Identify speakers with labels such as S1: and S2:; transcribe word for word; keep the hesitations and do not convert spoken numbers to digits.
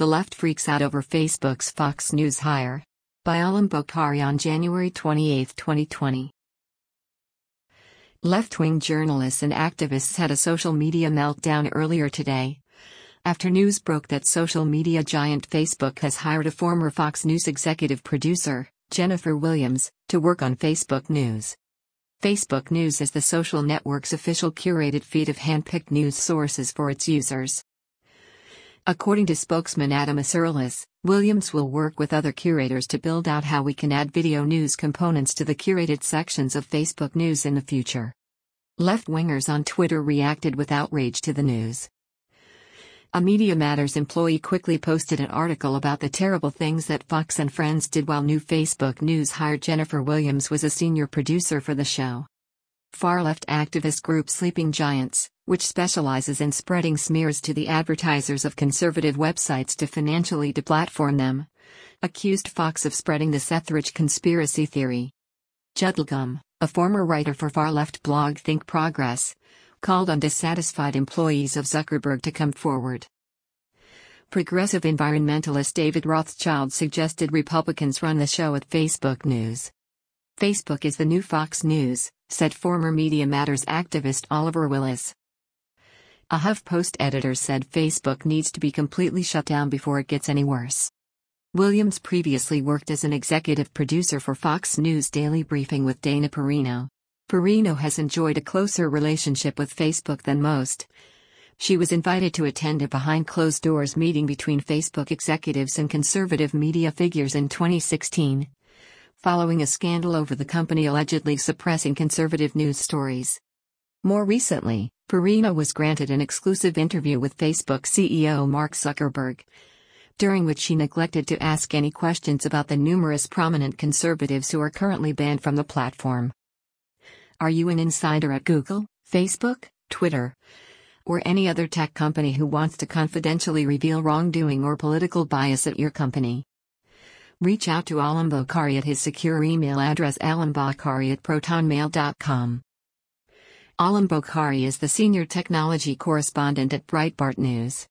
S1: The left freaks out over Facebook's Fox News hire. By Alam Bokhari on January twenty-eighth, twenty twenty. Left-wing journalists and activists had a social media meltdown earlier today, after news broke that social media giant Facebook has hired a former Fox News executive producer, Jennifer Williams, to work on Facebook News. Facebook News is the social network's official curated feed of hand-picked news sources for its users. According to spokesman Adam Asurlis, Williams will work with other curators to build out how we can add video news components to the curated sections of Facebook News in the future. Left-wingers on Twitter reacted with outrage to the news. A Media Matters employee quickly posted an article about the terrible things that Fox and Friends did while new Facebook News hired Jennifer Williams was a senior producer for the show. Far-left activist group Sleeping Giants, which specializes in spreading smears to the advertisers of conservative websites to financially deplatform them, accused Fox of spreading the Sethridge conspiracy theory. Juddlegum, a former writer for far-left blog Think Progress, called on dissatisfied employees of Zuckerberg to come forward. Progressive environmentalist David Rothschild suggested Republicans run the show at Facebook News. Facebook is the new Fox News, said former Media Matters activist Oliver Willis. A HuffPost editor said Facebook needs to be completely shut down before it gets any worse. Williams previously worked as an executive producer for Fox News Daily Briefing with Dana Perino. Perino has enjoyed a closer relationship with Facebook than most. She was invited to attend a behind-closed-doors meeting between Facebook executives and conservative media figures in twenty sixteen, following a scandal over the company allegedly suppressing conservative news stories. More recently, Perino was granted an exclusive interview with Facebook C E O Mark Zuckerberg, during which she neglected to ask any questions about the numerous prominent conservatives who are currently banned from the platform. Are you an insider at Google, Facebook, Twitter, or any other tech company who wants to confidentially reveal wrongdoing or political bias at your company? Reach out to Alam Bokhari at his secure email address alambokhari at protonmail dot com. Alam Bokhari is the senior technology correspondent at Breitbart News.